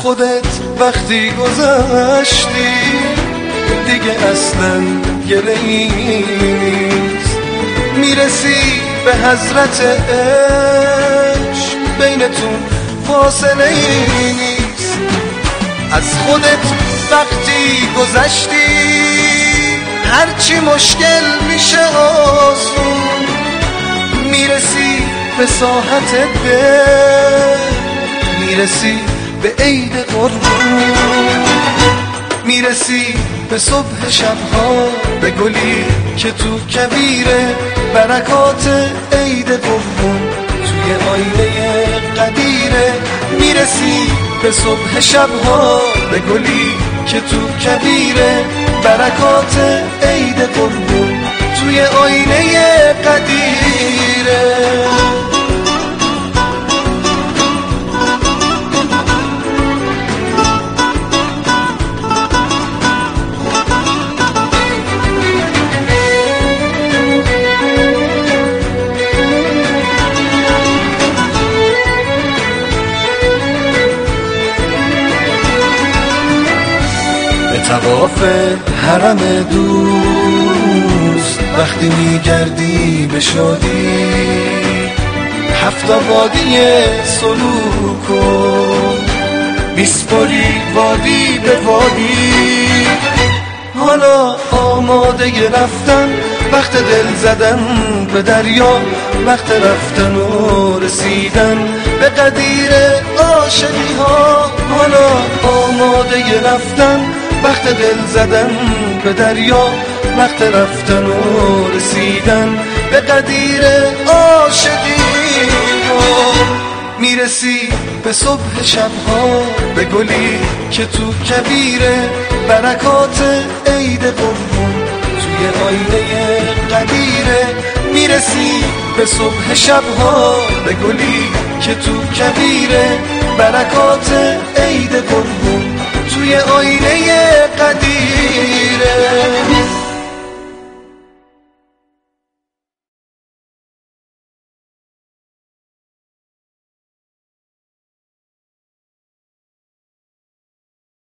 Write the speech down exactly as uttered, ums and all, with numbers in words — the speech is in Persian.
خودت وقتی گذشتی دیگه اصلا گله‌ای نیست. میرسی به حضرت عشق بینتون فاصله ای نیست. از خودت وقتی گذشتی هرچی مشکل میشه آسون. میرسی به ساحت دل، میرسی به عید قربون، میرسی به صبح شبها، به گلی که تو کبیره برکات عید قربون توی آینه قدیره. میرسی به صبح شبها، به گلی که تو کبیره برکات عید قربون توی آینه قدیره. طواف حرم دوست وقتی میگردی به شادی، هفت وادی سلوک و میسپری وادی به وادی. حالا آماده رفتن، وقت دل زدن به دریا، وقت رفتن و رسیدن به قدیر عاشقی ها. حالا آماده رفتن، وقت دل زدن به دریا، وقت رفتن و رسیدن به قدیر عاشقی ها. میرسی به صبح شبها، به گلی که تو کبیره برکات عید قربون توی آینه قدیره. میرسی به صبح شبها، به گلی که تو کبیره برکات عید قربون توی آینه قدیره.